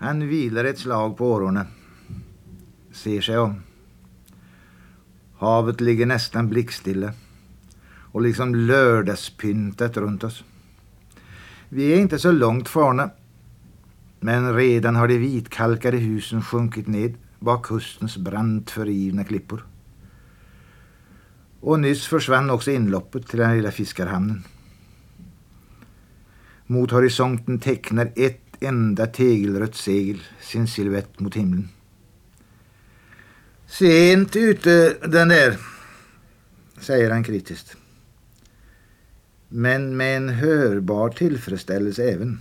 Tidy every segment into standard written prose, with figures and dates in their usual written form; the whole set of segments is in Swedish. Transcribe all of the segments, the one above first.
Han vilar ett slag på årorna. Ser sig om. Havet ligger nästan blickstilla och liksom lördagspyntat runt oss. Vi är inte så långt farna, men redan har de vitkalkade husen sjunkit ned bak kustens brant förrivna klippor. Och nyss försvann också inloppet till den lilla fiskarhamnen. Mot horisonten tecknar ett enda tegelrött segel sin silhuett mot himlen. Sent ute den där, säger han kritiskt. Men med en hörbar tillfredsställelse även.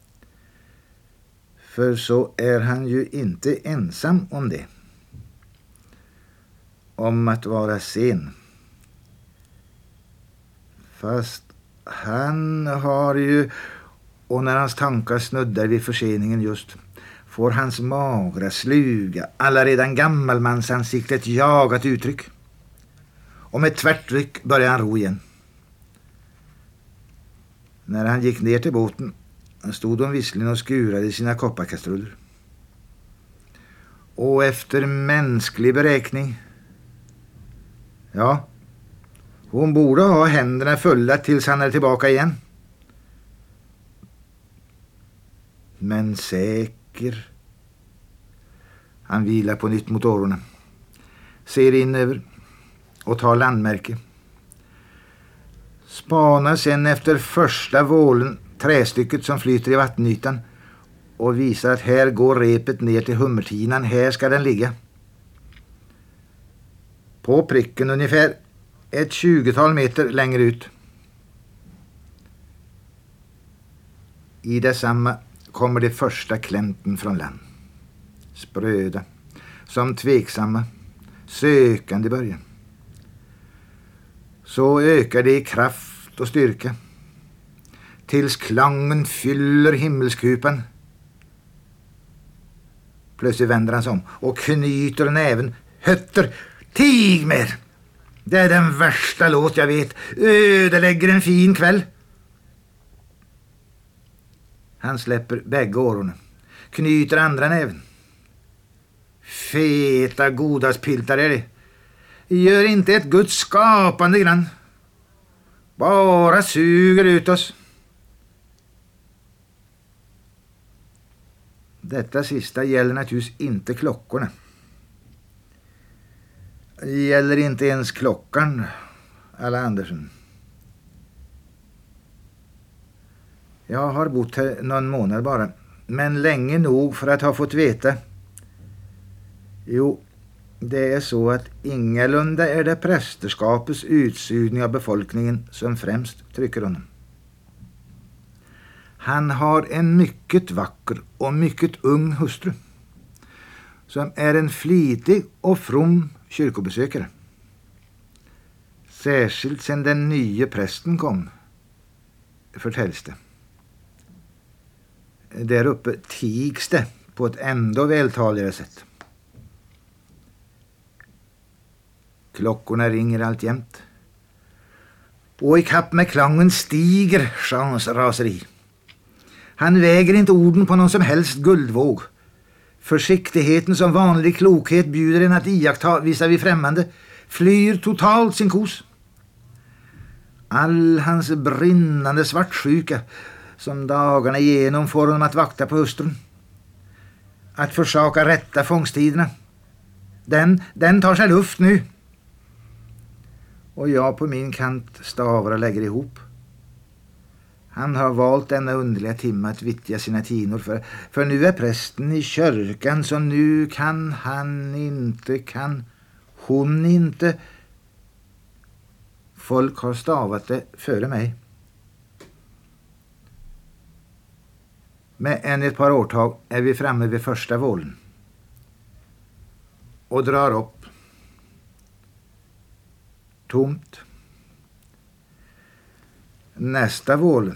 För så är han ju inte ensam om det. Om att vara sen. Fast han har ju, och när hans tankar snuddar vid förseningen just, får hans magra, sluga, allaredan gammalmansansiktet jagat uttryck. Och med tvärtryck börjar han ro igen. När han gick ner till båten stod de visserligen och skurade sina kopparkastruller. Och efter mänsklig beräkning, ja, hon borde ha händerna fulla tills han är tillbaka igen. Men säker. Han vilar på nytt mot årorna. Ser in över och tar landmärke. Spanar sen efter första vålen trästycket som flyter i vattenytan och visar att här går repet ner till hummertinan. Här ska den ligga. På pricken ungefär ett 20-tal meter längre ut. I detsamma kommer det första klänten från land. Spröda, som tveksamma, sökande början. Så ökar det i kraft och styrka tills klangen fyller himmelskupan. Plötsligt vänder han sig om och knyter näven. Hötter, tig mer! Det är den värsta låt jag vet. Ödelägger en fin kväll. Han släpper bägge årorna. Knyter andra näven. Feta godaspiltar är det. Gör inte ett Guds skapande grann. Bara suger ut oss. Detta sista gäller naturligtvis inte klockorna. Det gäller inte ens klockan, alla Andersen. Jag har bott här någon månad bara, men länge nog för att ha fått veta. Jo, det är så att ingalunda är det prästerskapets utsugning av befolkningen som främst trycker honom. Han har en mycket vacker och mycket ung hustru som är en flitig och from kyrkobesökare. Särskilt sedan den nya prästen kom, förtälls det. Där uppe tigs det på ett ändå vältaligare sätt. Klockorna ringer alltjämt. Och i kapp med klangen stiger Jeans raseri. Han väger inte orden på någon som helst guldvåg. Försiktigheten som vanlig klokhet bjuder en att iaktta visar vi främmande flyr totalt sin kos. All hans brinnande svartsjuka som dagarna igenom får honom att vakta på hustrun. Att försaka rätta fångstiderna. Den tar sig luft nu. Och jag på min kant stavar och lägger ihop. Han har valt denna underliga timme att vittja sina tinor för nu är prästen i kyrkan så nu kan hon inte. Folk har stavat det före mig. Med än ett par årtag är vi framme vid första vålen. Och drar upp. Tomt. Nästa vål.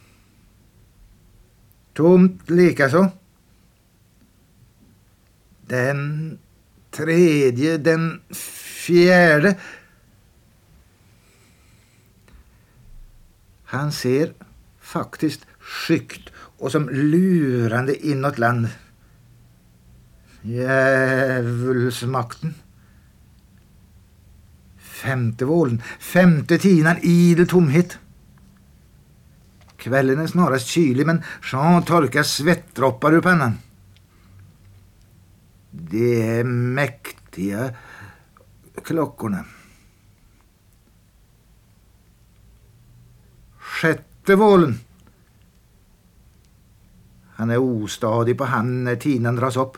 Tomt likaså. Den tredje, den fjärde. Han ser faktiskt skyggt och som lurande inåt land Djävulsmakten. Femte vålen, femte tinan, idel tomhet. Kvelden er snarast kylig, men Jean torkar svettdroppar ur pannan. Det är mäktiga klockorna. Sjätte vålen. Han är ostadig på hand när tinan dras upp.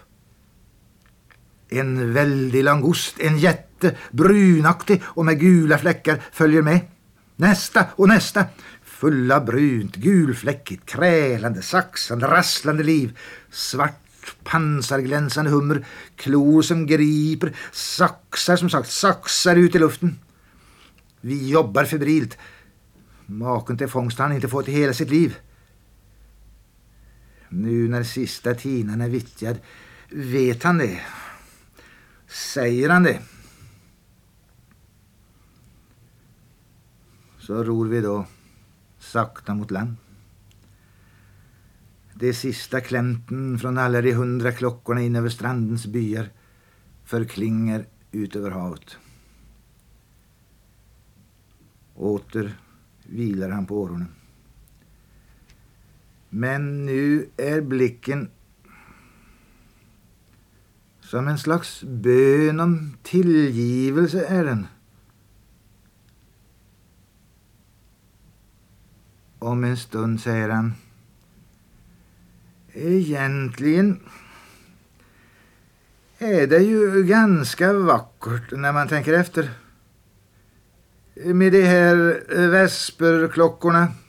En väldig langost, en jätte, brunaktig och med gula fläckar följer med. Nästa och nästa. Fulla brunt, gulfläckigt, krälande, saxande, rasslande liv. Svart, pansarglänsande hummer, klor som griper, saxar ut i luften. Vi jobbar febrilt. Maken till fångst han inte fått i hela sitt liv. Nu när sista tinan är vittjad, vet han det? Säger han det? Så ror vi då sakta mot land. Det sista klämten från alla de 100 klockorna in över strandens byar förklingar ut över havet. Åter vilar han på åronen. Men nu är blicken som en slags bön om tillgivelse är den. Om en stund säger han: egentligen är det ju ganska vackert när man tänker efter. Med de här vesperklockorna